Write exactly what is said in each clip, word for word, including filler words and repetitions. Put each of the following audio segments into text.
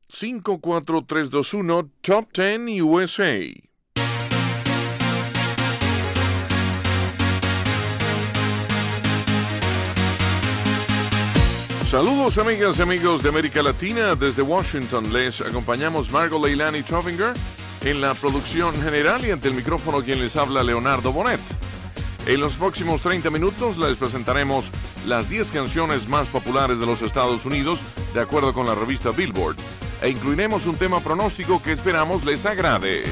cinco, cuatro, tres, dos, uno, Top diez U S A. Saludos amigas y amigos de América Latina. Desde Washington les acompañamos Margot Leilani Trofinger en la producción general y ante el micrófono quien les habla Leonardo Bonet. En los próximos treinta minutos les presentaremos las diez canciones más populares de los Estados Unidos de acuerdo con la revista Billboard e incluiremos un tema pronóstico que esperamos les agrade.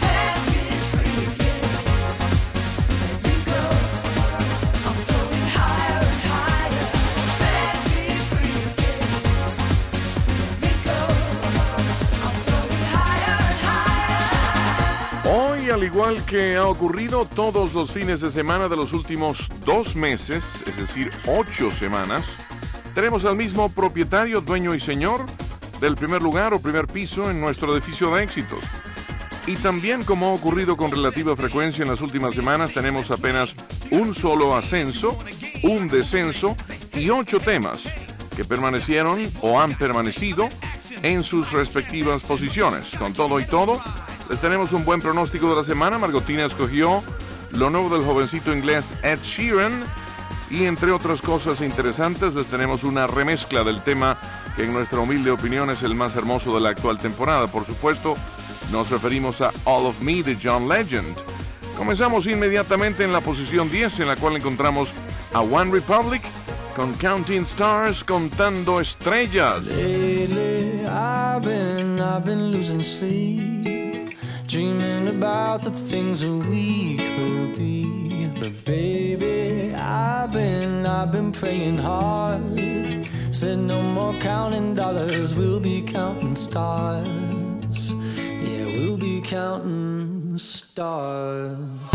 Al igual que ha ocurrido todos los fines de semana de los últimos dos meses, es decir, ocho semanas, tenemos al mismo propietario, dueño y señor del primer lugar o primer piso en nuestro edificio de éxitos. Y también, como ha ocurrido con relativa frecuencia en las últimas semanas, tenemos apenas un solo ascenso, un descenso y ocho temas que permanecieron o han permanecido en sus respectivas posiciones. Con todo y todo, les tenemos un buen pronóstico de la semana. Margotina escogió lo nuevo del jovencito inglés Ed Sheeran y entre otras cosas interesantes les tenemos una remezcla del tema que en nuestra humilde opinión es el más hermoso de la actual temporada. Por supuesto, nos referimos a All of Me de John Legend. Comenzamos inmediatamente en la posición diez, en la cual encontramos a One Republic con Counting Stars, contando estrellas. Lately, I've been, I've been losing sleep, dreaming about the things that we could be. But baby, I've been, I've been praying hard. Said no more counting dollars, we'll be counting stars. Yeah, we'll be counting stars.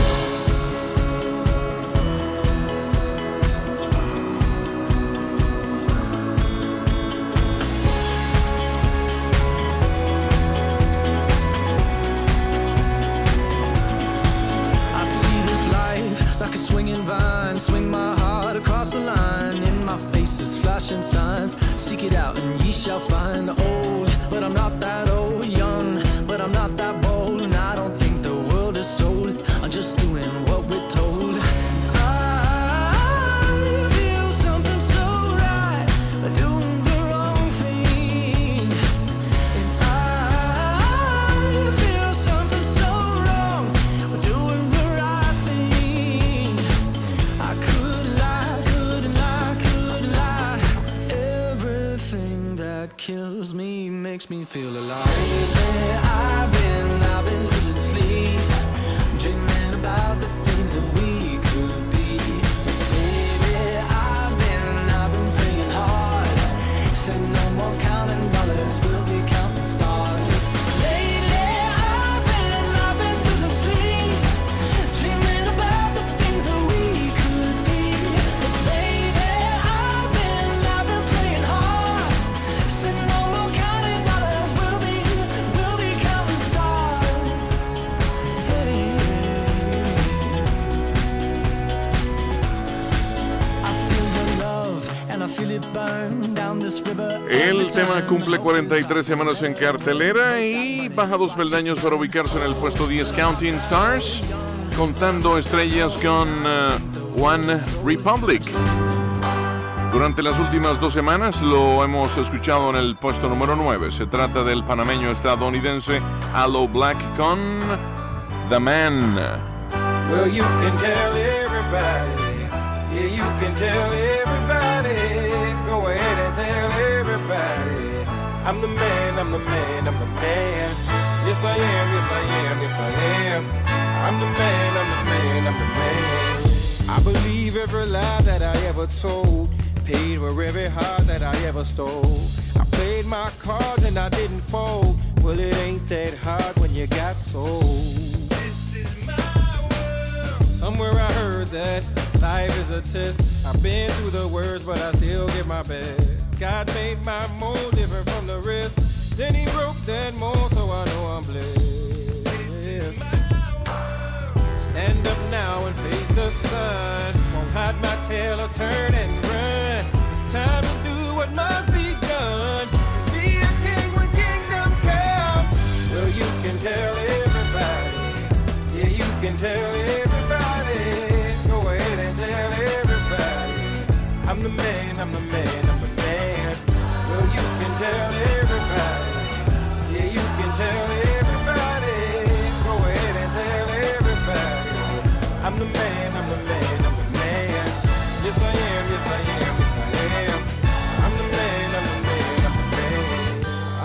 Like a swinging vine, swing my heart across the line. In my face is flashing signs. Seek it out and ye shall find. Old, but I'm not that old. Young, but I'm not that bold. And I don't think the world is sold. I'm just doing what we're told. I feel something so right, doing the wrong thing. And I feel something so wrong, doing the right thing. I could lie, could lie, could lie. Everything that kills me makes me feel alive. Lately, I've been, I've been losing sleep, dreaming about the things that we could be. Baby, I've been, I've been praying hard. Said no more counting dollars, we'll be counting stars. Lately, I've been, I've been losing sleep, dreaming about the things that we could be. Baby, I've been, I've been praying hard. Said no more counting dollars, we'll be, we'll be counting stars. Hey, I feel your love and I feel it burn down this river. El tema cumple cuarenta y tres semanas en cartelera y baja dos peldaños para ubicarse en el puesto diez. Counting Stars, contando estrellas con uh, One Republic. Durante las últimas dos semanas lo hemos escuchado en el puesto número nueve. Se trata del panameño estadounidense Aloe Black con The Man. Well, you can tell everybody, yeah, you can tell everybody, go ahead and tell everybody, I'm the man, I'm the man, I'm the man, yes I am, yes I am, yes I am, I'm the man, I'm the man, I'm the man. I believe every lie that I ever told, paid for every heart that I ever stole. I played my cards and I didn't fold, well it ain't that hard when you got sold. Somewhere I heard that life is a test. I've been through the worst, but I still give my best. God made my mold different from the rest. Then he broke that mold, so I know I'm blessed. Stand up now and face the sun. Won't hide my tail or turn and run. It's time to do what must be done. Be a king when kingdom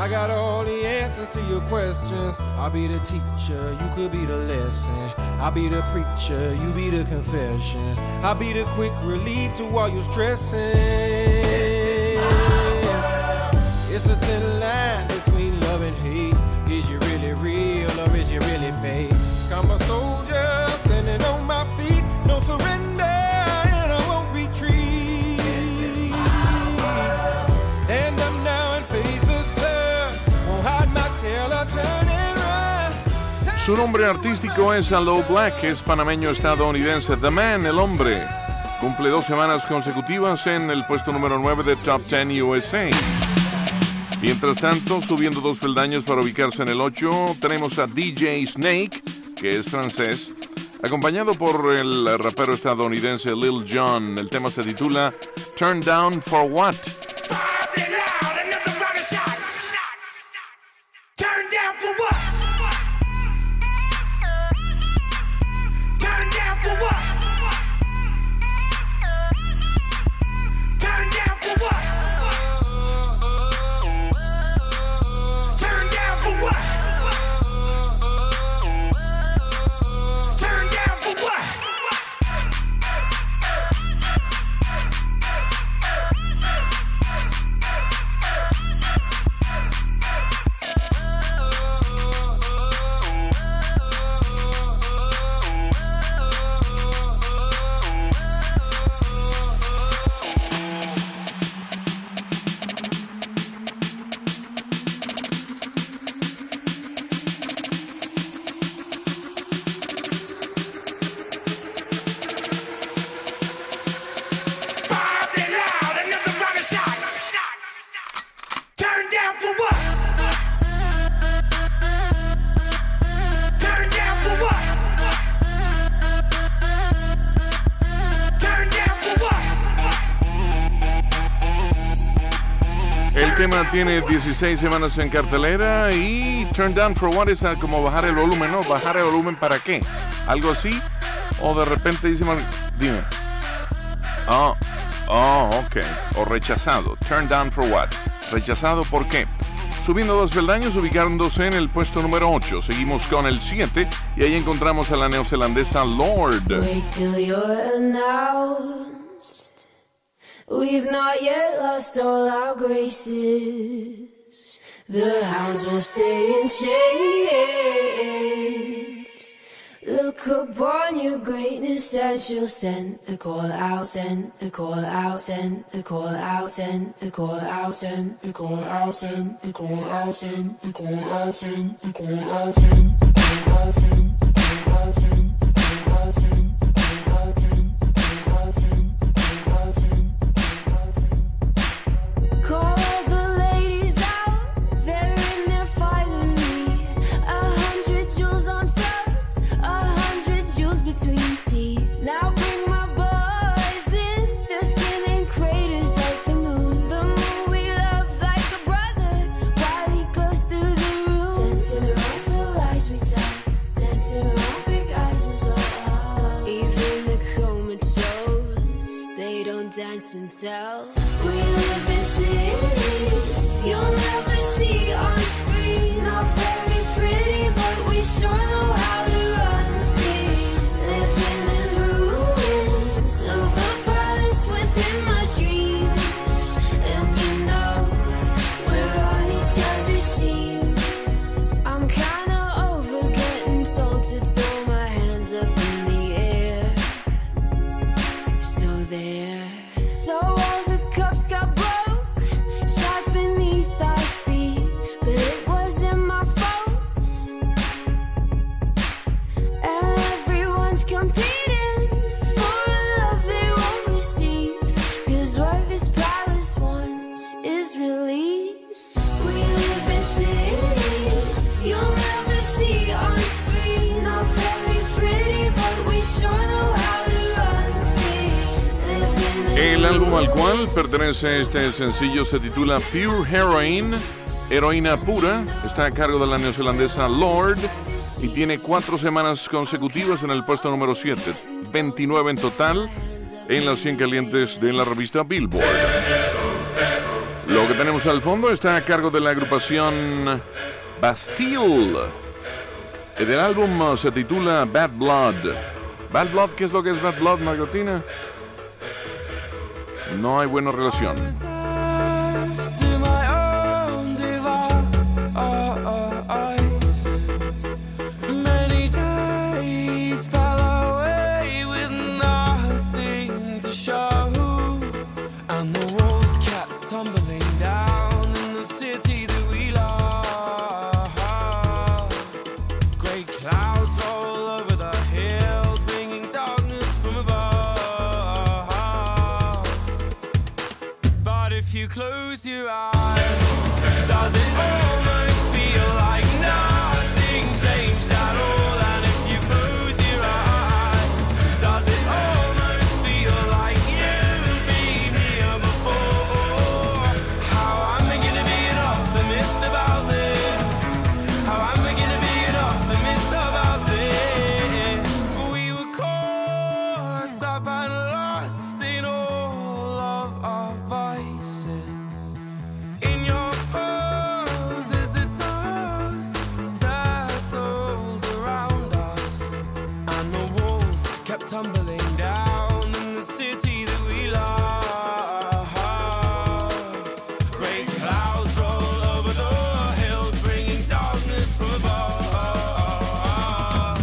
I got all the answers to your questions. I'll be the teacher, you could be the lesson. I'll be the preacher, you be the confession. I'll be the quick relief to all your stressing. It's a thin line between love and hate. Is you really real or is you really fake? I'm a soldier standing on my feet. No surrender and I won't retreat. Stand up now and face the sun. Won't hide my tail or turn and run. Su nombre artístico es Aloe Black, es panameño estadounidense. The Man, el hombre, cumple dos semanas consecutivas en el puesto número nueve de Top diez U S A. Mientras tanto, subiendo dos peldaños para ubicarse en el ocho, tenemos a D J Snake, que es francés, acompañado por el rapero estadounidense Lil Jon. El tema se titula Turn Down for What? El tema tiene dieciséis semanas en cartelera y Turn Down for What es como bajar el volumen, ¿no? ¿Bajar el volumen para qué? ¿Algo así? O de repente dice, dime. Oh, oh, ok. O rechazado. Turn Down for What? ¿Rechazado por qué? Subiendo dos peldaños, ubicándose en el puesto número ocho. Seguimos con el siete y ahí encontramos a la neozelandesa Lorde. Wait till you're announced. We've not yet lost all our graces. The hounds will stay in chains. Look upon your greatness and she'll send the call out, send the call out, send the call out, send the call out, send the call out, send the call out, send the call out, send the call out, send the call out, send the call out, send the call out, send the call out, send the call out, send call the ladies out, they're in their finery. A hundred jewels on throats, a hundred jewels between teeth. Now bring my boys in, their skin in craters like the moon. The moon we love like a brother, while he glows through the room. Dancing around the lies we tell, dancing around big eyes as well. Even the comatose, they don't dance and tell. We live in cities you'll never see on screen. Not very pretty, but we sure know how to run free. Living in ruins of a palace within my dreams. And you know, we're on each other's team. I'm kinda over getting told to throw my hands up in the air. So there. So all the cups got broke, shards beneath our feet, but it wasn't my fault. And everyone's competing for a love they won't receive, 'cause what this palace wants is release. We live in cities you'll never see on screen. Not very pretty, but we sure know how to run free. Living in El álbum al cual pertenece este sencillo se titula Pure Heroine, heroína pura. Está a cargo de la neozelandesa Lorde y tiene cuatro semanas consecutivas en el puesto número siete, veintinueve en total en las cien calientes de la revista Billboard. Lo que tenemos al fondo está a cargo de la agrupación Bastille. El álbum uh, se titula Bad Blood. Bad Blood, ¿qué es lo que es Bad Blood, Margotina? No hay buena relación. Left to my own devices. Many days fell away with nothing to show, and the walls kept tumbling down in the city that we love. Great clouds roll over the hills, bringing darkness from above. But if you close your eyes, does it almost feel like nothing changed at all? And if you close your eyes, does it almost feel like you've been here before? How am I gonna be an optimist about this? How am I gonna be an optimist about this? We were caught up and lost in all of our vices. In your poses, the dust settled around us, and the walls kept tumbling down in the city that we love. Great clouds roll over the hills, bringing darkness from above.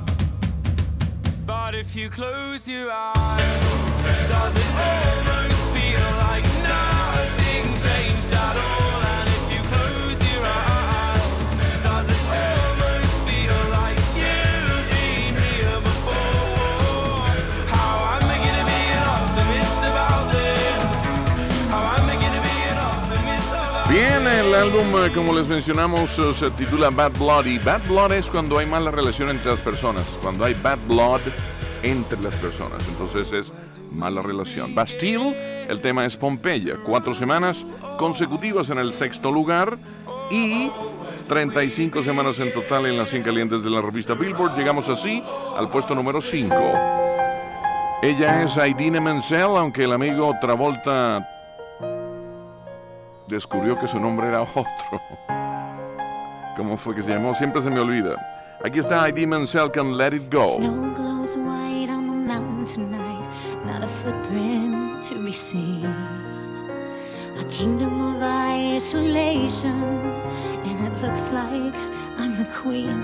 But if you close your eyes, does it almost feel like nothing changed at all? And if you close your eyes, does it almost feel like you've been here before? How am I gonna be an optimist about this? How am I gonna be an optimist about Bien, el álbum, eh, como les mencionamos, eh, se titula Bad Blood. Y Bad Blood es cuando hay mala relación entre las personas. Cuando hay bad blood entre las personas. Entonces es mala relación. Bastille, el tema es Pompeya. Cuatro semanas consecutivas en el sexto lugar y treinta y cinco semanas en total en las cien calientes de la revista Billboard. Llegamos así al puesto número cinco. Ella es Idina Menzel, aunque el amigo Travolta descubrió que su nombre era otro. ¿Cómo fue que se llamó? Siempre se me olvida. Aquí está Idina Menzel con Let It Go. Snow glows white on the mountain tonight, not a footprint to be seen. A kingdom of isolation, and it looks like I'm the queen.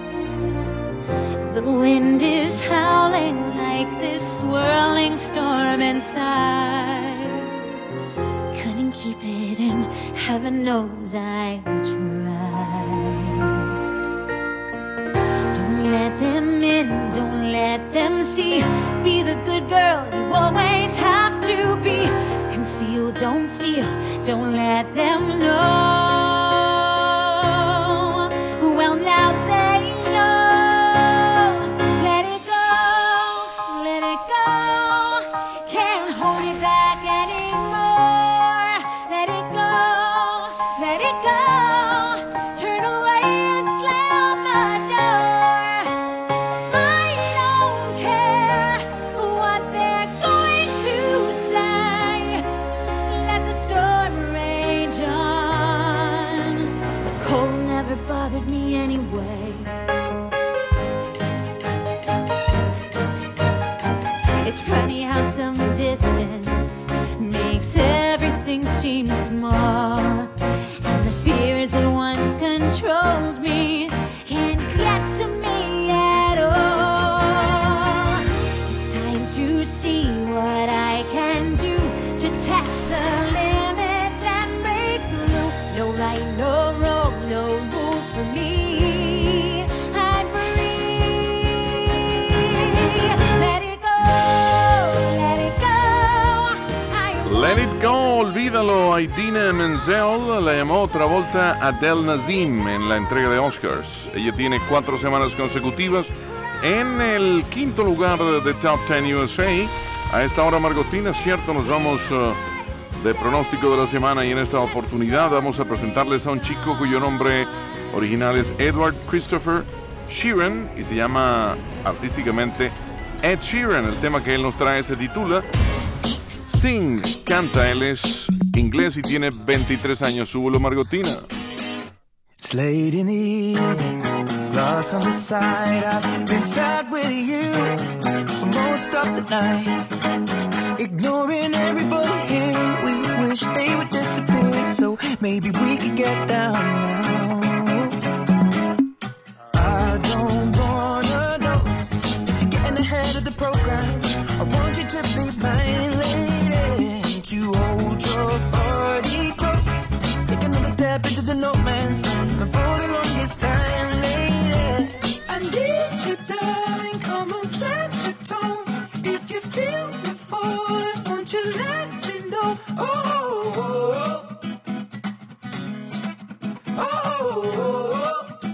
The wind is howling like this swirling storm inside. Couldn't keep it in, heaven knows I tried. Don't let them in, don't let them see. Be the good girl you always have to be. Conceal, don't feel, don't let them know. Well, now they know. Let it go, let it go. Can't hold it back anymore. Let it go, let it go. Turn away and slam the door. I don't care what they're going to say. Let the storm rage on. The cold never bothered me anyway. It's funny how some distance makes everything seem small. And the fears that once controlled me can't get to me at all. It's time to see what I can do to test the limits and break through. No right, no wrong, no rules for me. I'm free. Let it go, let it go. I Let It Go, olvídalo. Idina Menzel la llamó otra volta Adele Nazim en la entrega de Oscars. Ella tiene cuatro semanas consecutivas en el quinto lugar de Top Ten U S A. A esta hora, Margotina, cierto, nos vamos uh, de pronóstico de la semana y en esta oportunidad vamos a presentarles a un chico cuyo nombre original es Edward Christopher Sheeran y se llama artísticamente Ed Sheeran. El tema que él nos trae se titula Sing canta, él es inglés y tiene veintitrés años. Súbelo, Margotina. It's late in the evening, glass on the side. I've been sad with you for most of the night, ignoring everybody here. We wish they would disappear, so maybe we could get down now. I don't wanna know if you're getting ahead of the program. I want you to be my lady, to hold your body close. Take another step into the no man's land. For the longest time, lady, I need you, darling. Come on, set the tone. If you feel me falling, won't you let me know? Oh, oh, oh, oh, oh.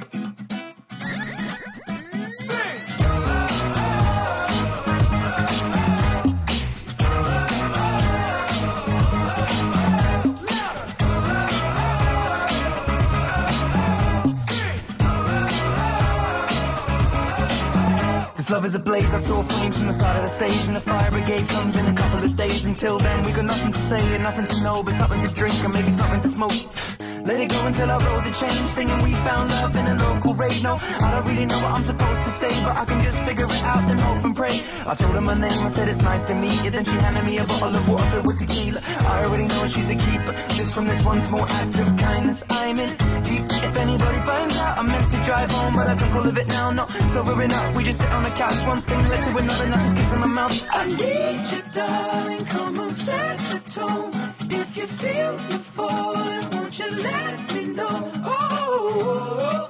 This love is ablaze, I saw flames from the side of the stage, and the fire brigade comes in a couple of days. Until then we got nothing to say and nothing to know, but something to drink and maybe something to smoke. Let it go until our roads are changed, singing we found love in a local rave. No, I don't really know what I'm supposed to say, but I can just figure it out, then hope and pray. I told her my name, I said it's nice to meet you, then she handed me a bottle of water filled with tequila. I already know she's a keeper, just from this one small act of kindness I'm in deep. If anybody finds out, I'm meant to drive home, but I can all of it now, no sobering up. We just sit on the couch, one thing led to another, not just kiss on my mouth. I need you, darling, come on, set the tone. If you feel you're falling, won't you let me know? Oh,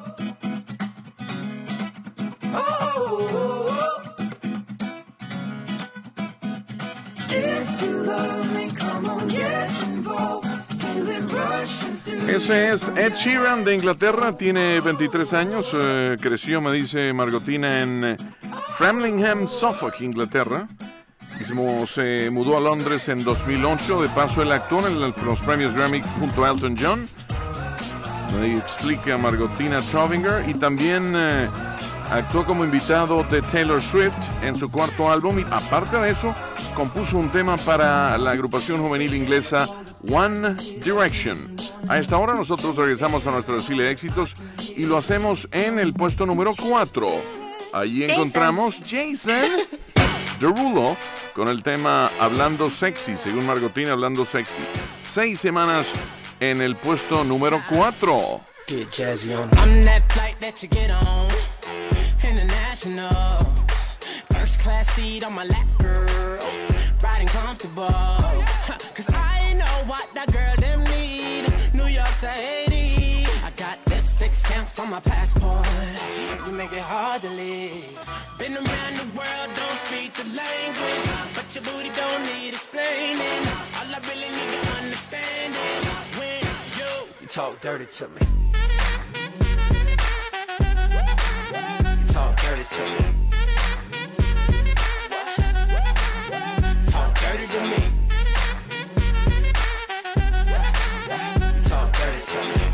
oh, oh, oh. If you love me, come on, get involved. Feel it rushing through. Ese es Ed Sheeran de Inglaterra, tiene veintitrés años, eh, creció, me dice Margotina, en eh, Framlingham, Suffolk, Inglaterra. Y se, mu- se mudó a Londres en dos mil ocho. De paso, él actuó en el- los premios Grammy junto a Elton John. Ahí explica Margotina Trovinger. Y también eh, actuó como invitado de Taylor Swift en su cuarto álbum. Y aparte de eso, compuso un tema para la agrupación juvenil inglesa One Direction. A esta hora nosotros regresamos a nuestro desfile de éxitos y lo hacemos en el puesto número cuatro. Allí Jason. encontramos Jason Derulo con el tema Hablando Sexy, según Margotina, Hablando Sexy. Seis semanas en el puesto número cuatro. Get jazzy on. I'm that flight that you get on, international, first class seat on my lap, girl, riding comfortable, cause I know what that girl them need, New York to Haiti, I got lipstick stamps on my passport, you make it hard to leave, been around the world, don't speak the language, but your booty don't need explaining, all I really need to understand is when you, you talk dirty to me. Talk dirty to me. Talk dirty to me. Talk dirty to me.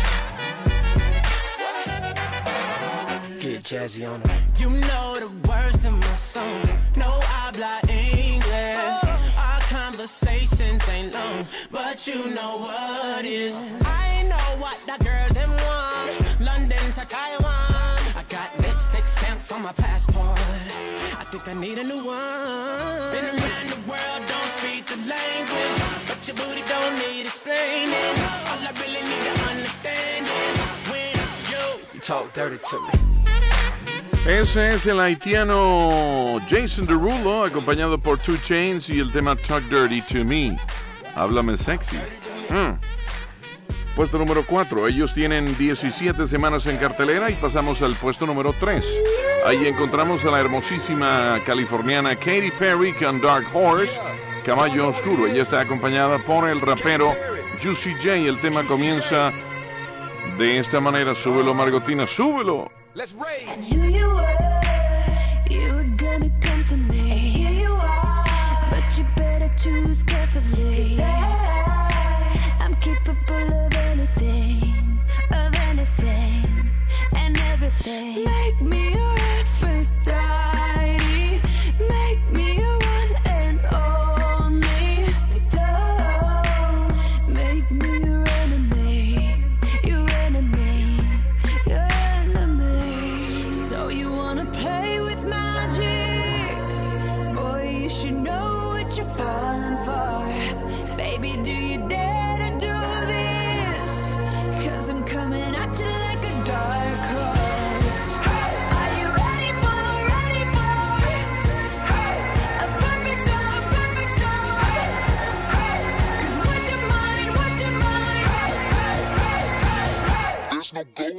Get jazzy on them. You know the words of my songs. No habla English. Our conversations ain't long, but you know what is. I know what that girl them want. London to Taiwan. I got lipstick stamps on my passport. I think I need a new one. Been around the world, don't speak the language, but your booty don't need explaining. All I really need to understand is when you, you talk dirty to me. Ese es el haitiano Jason Derulo, acompañado por two Chainz y el tema Talk Dirty to Me. Háblame sexy. Hmm. Puesto número cuatro. Ellos tienen diecisiete semanas en cartelera y pasamos al puesto número tres. Ahí encontramos a la hermosísima californiana Katy Perry con Dark Horse, Caballo Oscuro. Ella está acompañada por el rapero Juicy J. El tema comienza de esta manera. Súbelo, Margotina, súbelo. And here you were, you were gonna come to me. And here you are, but you better choose carefully. 'Cause I, I'm capable of anything, of anything, and everything. Make me your Aphrodite, make me your one and only.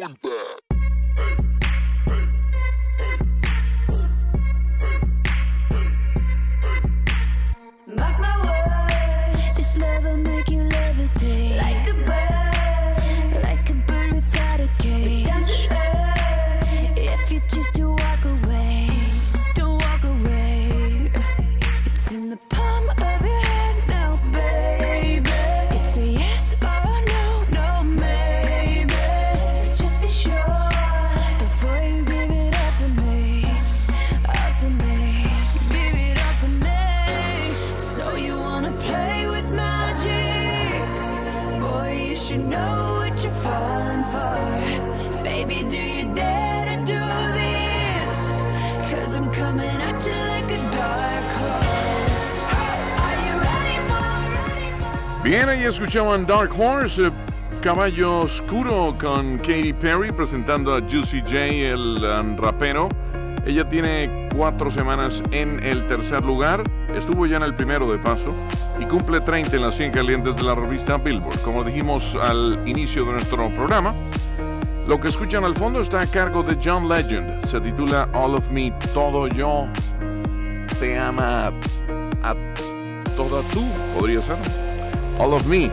want that. Mark my words, this love will make you levitate like a bird, like a bird without a cage. Down to earth, if you choose to walk away, don't walk away. It's in the palm of your hand now, baby. It's a yes or no, no maybe. So just be sure before you give it all to me, all to me, give it all to me. So you wanna play with magic? Boy, you should know what you're falling for. Baby, do you dare to do this? Cause I'm coming at you like a dark horse. Are you ready for, ready for? Bien, ahí escuchaban Dark Horse, eh, Caballo Oscuro con Katy Perry presentando a Juicy J, el um, rapero. Ella tiene cuatro semanas en el tercer lugar, estuvo ya en el primero de paso y cumple treinta en las cien calientes de la revista Billboard. Como dijimos al inicio de nuestro programa, lo que escuchan al fondo está a cargo de John Legend. Se titula All of Me, Todo Yo Te Ama a Toda Tú, podría ser. All of Me.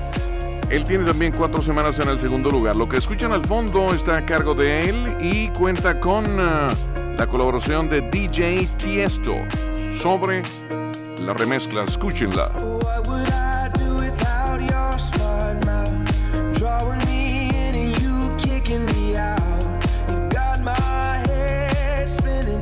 Él tiene también cuatro semanas en el segundo lugar. Lo que escuchan al fondo está a cargo de él y cuenta con uh, la colaboración de D J Tiesto sobre la remezcla. Escúchenla. What would I do without your smart mouth? Drawing me in and you kicking me out. You got my head spinning,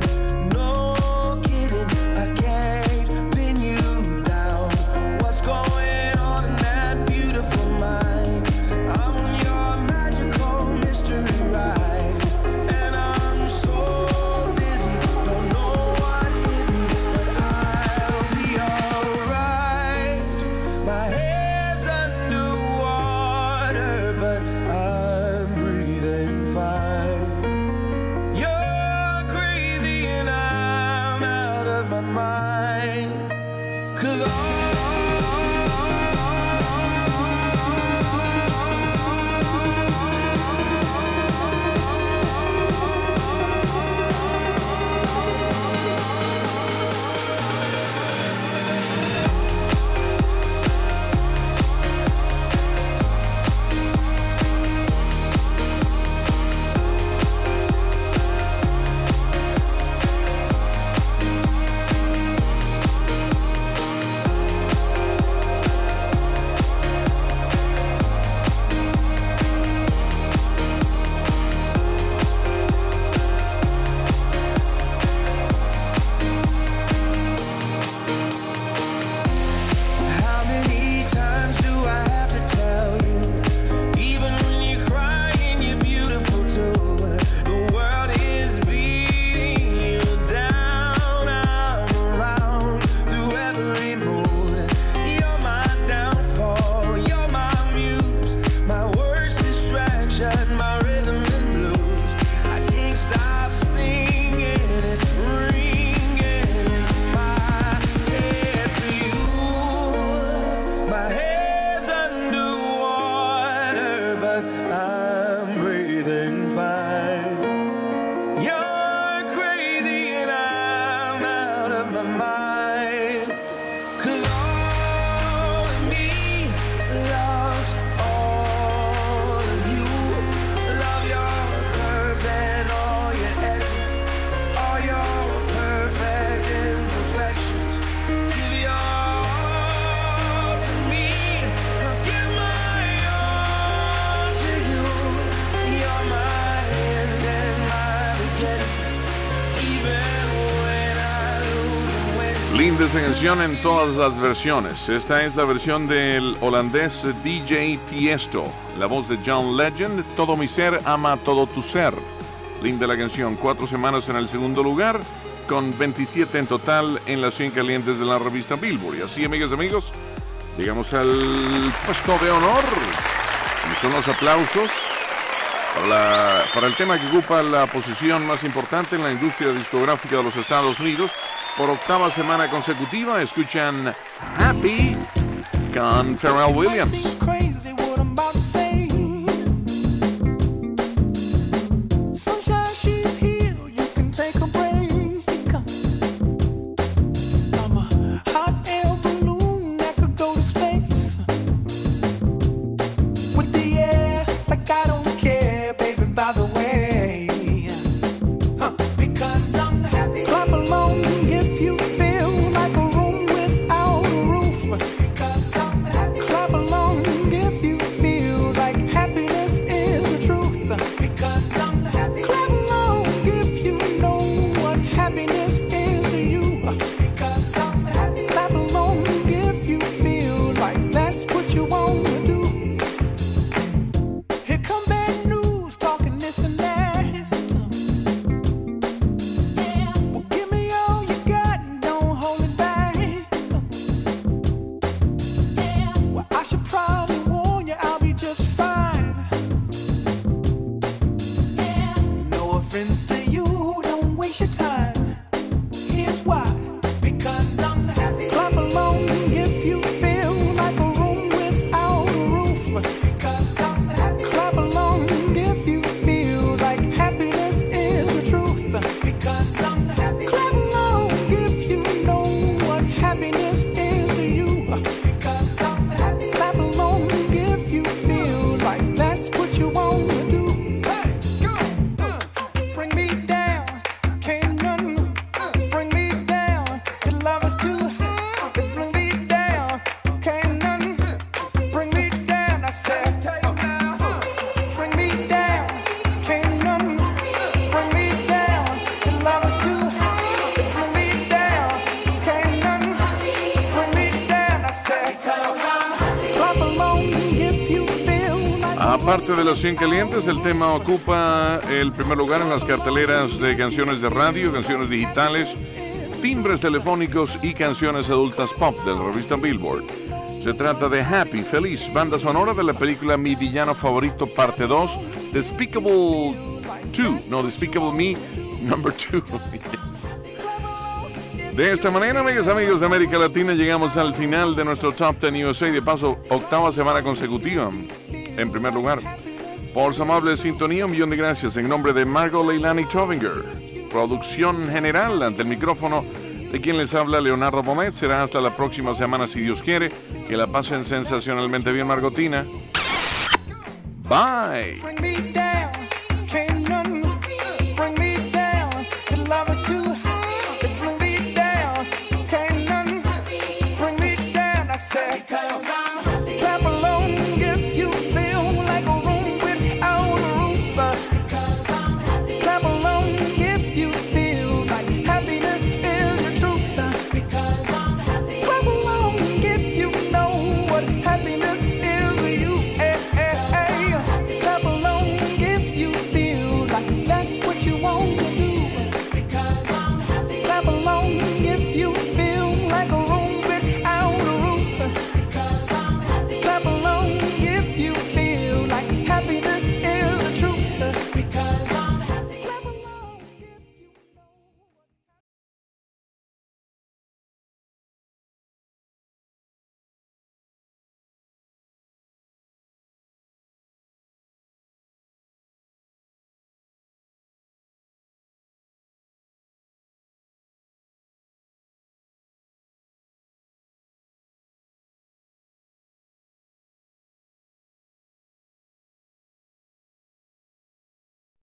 no kidding. I can't pin you down. What's going on in that beautiful mind? I'm on your magical mystery ride, and I'm so busy, don't know what hit me, but I'll be alright. My head's underwater, but I'm breathing fine. You're crazy and I'm out of my mind. 'Cause all how many times do I have to tell you? Even when you're crying, you're beautiful too. The world is beating you down. I'm around through every mood. You're my downfall, you're my muse, my worst distraction, my rhythm and blues. I can't stop singing, it's ringing in my head for you. My head's underwater, but I'm breathing fine. You're crazy and I'm out of my mind. 'Cause all of me loves all of you. Love your curves and all your edges, all your perfect imperfections. Give your all to me, I'll give my all to you. You're my end and my beginning, even when I lose and win. Linda esa canción en todas las versiones. Esta es la versión del holandés D J Tiesto. La voz de John Legend. Todo mi ser ama todo tu ser. Linda la canción. Cuatro semanas en el segundo lugar, con veintisiete en total en las cien calientes de la revista Billboard. Y así, amigas y amigos, llegamos al puesto de honor. Y son los aplausos para, la- para el tema que ocupa la posición más importante en la industria discográfica de los Estados Unidos. Por octava semana consecutiva, escuchan Happy con Pharrell Williams. Crazy what I'm about to say. friends to you, don't waste your time. Here's why. Because I'm happy. Clap along if you feel like a room without a roof. Because I'm happy. Clap along if you feel like happiness is the truth. Because I'm happy. Clap along if you know what happiness is to you. Because I'm happy. Clap along if you feel like that's what you want to do. Hey, go. Uh, bring me down. Can't none bring me down. Your love is too high. Bring me down. Can't none bring me down. I said, bring me down. Can't none bring me down. Your love is too high. Bring me down. Can't none bring me down. I said, clap along if you feel like Aparte de los cien calientes, el tema ocupa el primer lugar en las carteleras de canciones de radio, canciones digitales, timbres telefónicos y canciones adultas pop de la revista Billboard. Se trata de Happy, feliz, banda sonora de la película Mi Villano Favorito, parte dos, Despicable dos, no, Despicable Me, number two. De esta manera, amigas, amigos de América Latina, llegamos al final de nuestro Top diez U S A y de paso, octava semana consecutiva. En primer lugar, por su amable sintonía, un millón de gracias en nombre de Margot Leilani Tovinger. Producción general ante el micrófono de quien les habla, Leonardo Bonet. Será hasta la próxima semana, si Dios quiere. Que la pasen sensacionalmente bien, Margotina. Bye. bring me